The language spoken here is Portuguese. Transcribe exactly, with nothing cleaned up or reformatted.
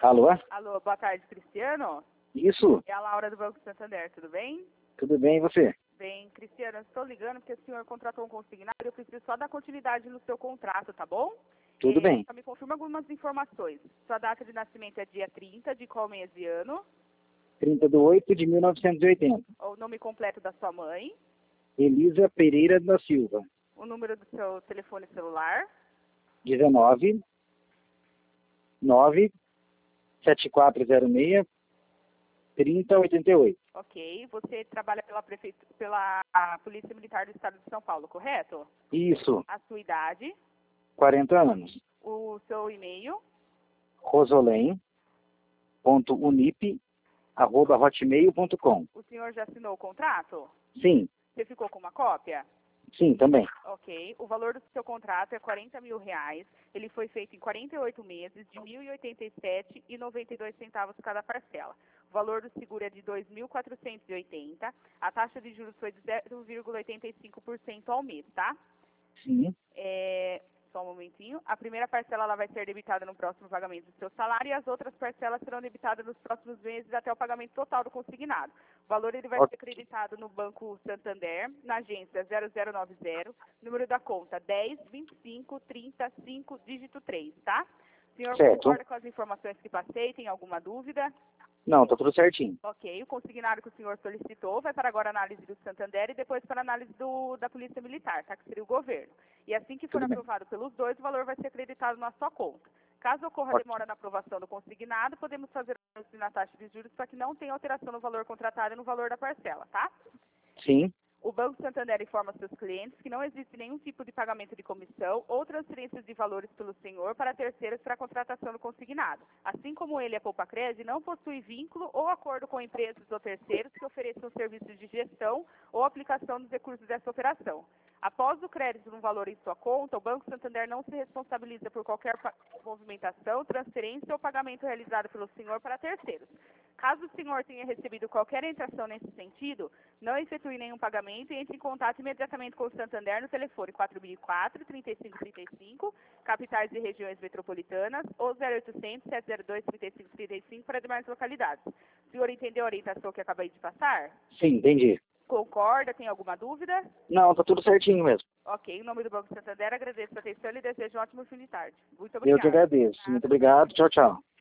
Alô? Alô, boa tarde, Cristiano. Isso, É a Laura do Banco Santander, tudo bem? tudo bem e você? Bem, Cristiano, eu estou ligando porque o senhor contratou um consignado e eu preciso só dar continuidade no seu contrato, tá bom? Tudo É, bem. Só me confirma algumas informações. Sua data de nascimento é dia trinta, de qual mês e ano? trinta de oito de mil novecentos e oitenta. O nome completo da sua mãe? Elisa Pereira da Silva. O número do seu telefone celular? dezenove, nove, sete quatro zero seis, trinta oitenta e oito. Ok. Você trabalha pela, prefeitura, pela Polícia Militar do Estado de São Paulo, correto? Isso, A sua idade? quarenta anos. O seu e-mail? rosolém ponto unip arroba hotmail ponto com. O senhor já assinou o contrato? Sim, Você ficou com uma cópia? sim, também. Ok. O valor do seu contrato é quarenta mil reais. Ele foi feito em quarenta e oito meses, de mil e oitenta e sete reais e noventa e dois centavos cada parcela. O valor do seguro é de dois mil quatrocentos e oitenta. A taxa de juros foi de zero vírgula oitenta e cinco por cento ao mês, tá? Sim, É, só um momentinho. A primeira parcela ela vai ser debitada no próximo pagamento do seu salário e as outras parcelas serão debitadas nos próximos meses até o pagamento total do consignado. O valor ele vai Ok. ser acreditado no Banco Santander, na agência zero zero nove zero, número da conta dez, vinte e cinco, trinta, cinco, dígito três, tá? O senhor certo. concorda com as informações que passei? Tem alguma dúvida? Não, tá tudo certinho. Ok, o consignado que o senhor solicitou vai para agora a análise do Santander e depois para a análise do, da Polícia Militar, tá? Que seria o governo. E assim que for Tudo bem. aprovado pelos dois, o valor vai ser acreditado na sua conta. Caso ocorra Ok. demora na aprovação do consignado, podemos fazer ajuste na taxa de juros para que não tenha alteração no valor contratado e no valor da parcela, tá? Sim, O Banco Santander informa seus clientes que não existe nenhum tipo de pagamento de comissão ou transferências de valores pelo senhor para terceiros para a contratação do consignado. Assim como ele, a Poupa Cred, não possui vínculo ou acordo com empresas ou terceiros que ofereçam serviços de gestão ou aplicação dos recursos dessa operação. Após o crédito no valor em sua conta, o Banco Santander não se responsabiliza por qualquer pa- movimentação, transferência ou pagamento realizado pelo senhor para terceiros. Caso o senhor tenha recebido qualquer entração nesse sentido, não efetue nenhum pagamento e entre em contato imediatamente com o Santander no telefone quatro mil e quatro, trinta e cinco trinta e cinco, capitais e regiões metropolitanas, ou zero oitocentos, sete zero dois, trinta e cinco trinta e cinco para demais localidades. O senhor entendeu a orientação que acabei de passar? sim, entendi. Concorda? Tem alguma dúvida? Não, tá tudo certinho mesmo. Ok, em nome do Banco Santander, agradeço a atenção e desejo um ótimo fim de tarde. Muito Eu que obrigada. agradeço. Muito obrigado. Tchau, tchau.